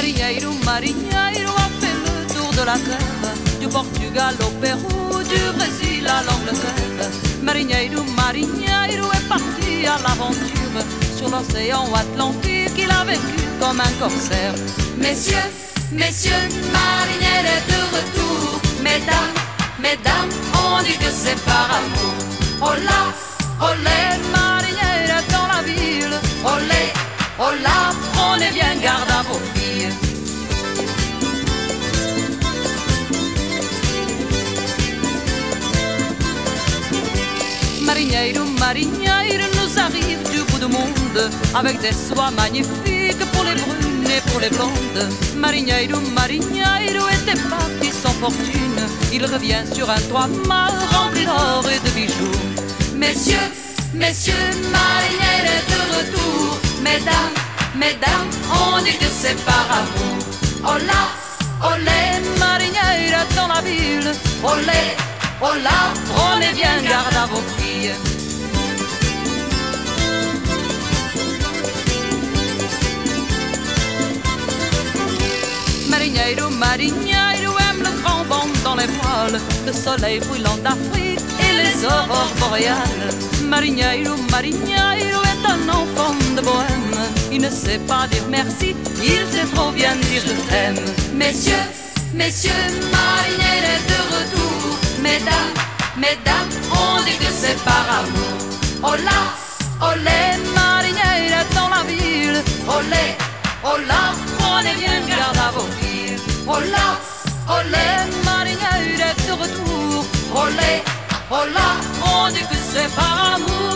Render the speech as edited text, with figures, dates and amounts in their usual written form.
Marinheiro, marinheiro a fait le tour de la terre, du Portugal au Pérou, du Brésil à l'Angleterre. Marinheiro, marinheiro est parti à l'aventure, sur l'océan Atlantique il a vécu comme un corsaire. Messieurs, messieurs, marinheiro est de retour. Mesdames, mesdames, on dit que c'est par amour. Hola, olé, Marinheiro est dans la ville, olé, hola, prenez bien garde à vos filles. Marinheiro, marinheiro nous arrive du bout du monde, avec des soies magnifiques pour les brunes et pour les blondes. Marinheiro, marinheiro était parti sans fortune, il revient sur un toit mal rempli d'or et de bijoux. messieurs, messieurs, marinheiro est de retour. Mesdames, mesdames, on dit que c'est par amour. Hola, olé, Marinheiro est dans la ville, olé, hola, prenez bien garde à vos filles. Marinheiro, marinheiro aime le grand vent dans les voiles, le soleil brûlant d'Afrique et les aurores boréales. Marinheiro, marinheiro est un enfant de bohème, il ne sait pas dire merci, il sait trop bien dire je t'aime. messieurs, messieurs, marinheiro est de retour. Mesdames, mesdames, on dit que c'est par amour. Hola, olé, Marinheiro est dans la ville, olé, hola, prenez bien garde à vos filles. hola, olé, Marinheiro est de retour, olé, hola, on dit que c'est par amour.